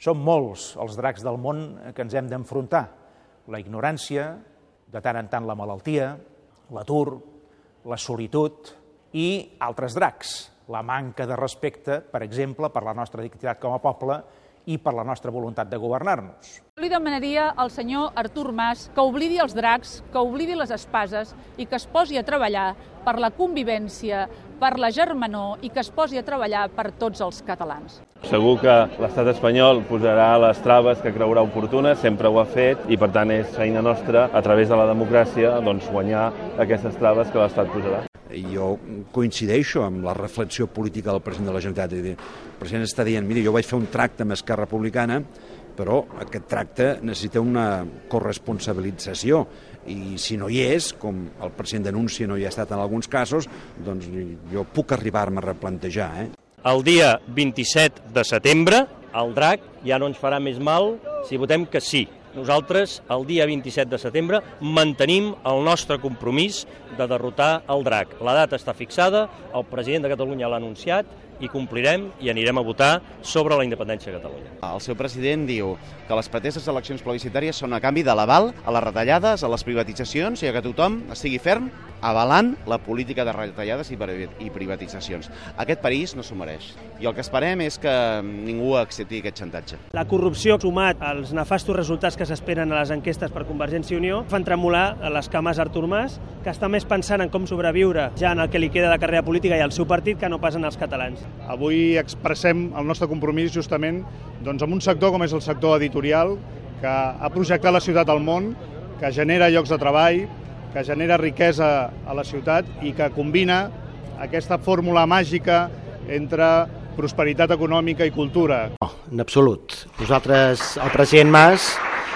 Són molts els dracs del món que ens hem d'enfrontar. La ignorància, de tant en tant la malaltia, l'atur, la solitud i altres dracs. La manca de respecte, per exemple, per la nostra dignitat com a poble i per la nostra voluntat de governar-nos. Li demanaria al senyor Artur Mas que oblidi els dracs, que oblidi les espases i que es posi a treballar per la convivència, per la germanor i que es posi a treballar per tots els catalans. Segur que l'estat espanyol posarà les traves que creurà oportunes, sempre ho ha fet, i per tant és feina nostra, a través de la democràcia, guanyar aquestes traves que l'estat posarà. Jo coincideixo amb la reflexió política del president de la Generalitat. El president està dient, mira, jo vaig fer un tracte amb Esquerra Republicana, però aquest tracte necessita una corresponsabilització i si no hi és, com el president denuncia no hi ha estat en alguns casos, doncs jo puc arribar-me a replantejar. El dia 27 de setembre el drac ja no ens farà més mal si votem que sí. Nosaltres, el dia 27 de setembre, mantenim el nostre compromís de derrotar el drac. La data està fixada, el president de Catalunya l'ha anunciat i complirem i anirem a votar sobre la independència de Catalunya. El seu president diu que les preteses eleccions plebiscitàries són a canvi de l'aval a les retallades, a les privatitzacions i a que tothom estigui ferm avalant la política de retallades i privatitzacions. Aquest país no s'ho mereix i el que esperem és que ningú accepti aquest xantatge. La corrupció, sumat als nefastos resultats que s'esperen a les enquestes per Convergència i Unió, fan tremolar les cames a Artur Mas, que està més pensant en com sobreviure ja en el que li queda de carrera política i al seu partit que no pas en els catalans. Avui expressem el nostre compromís justament amb un sector com és el sector editorial, que ha projectat la ciutat al món, que genera llocs de treball, que genera riquesa a la ciutat i que combina aquesta fórmula màgica entre prosperitat econòmica i cultura. No, en absolut. Nosaltres, el president Mas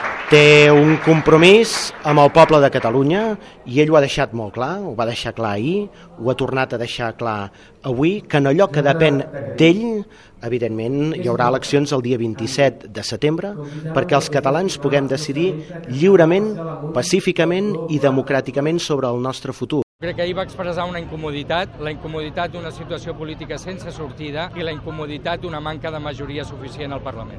té un compromís amb el poble de Catalunya i ell ho ha deixat molt clar, ho va deixar clar ahir, ho ha tornat a deixar clar avui, que en allò que depèn d'ell, evidentment, hi haurà eleccions el dia 27 de setembre perquè els catalans puguem decidir lliurement, pacíficament i democràticament sobre el nostre futur. Crec que ahir va expressar una incomoditat, la incomoditat d'una situació política sense sortida i la incomoditat d'una manca de majoria suficient al Parlament.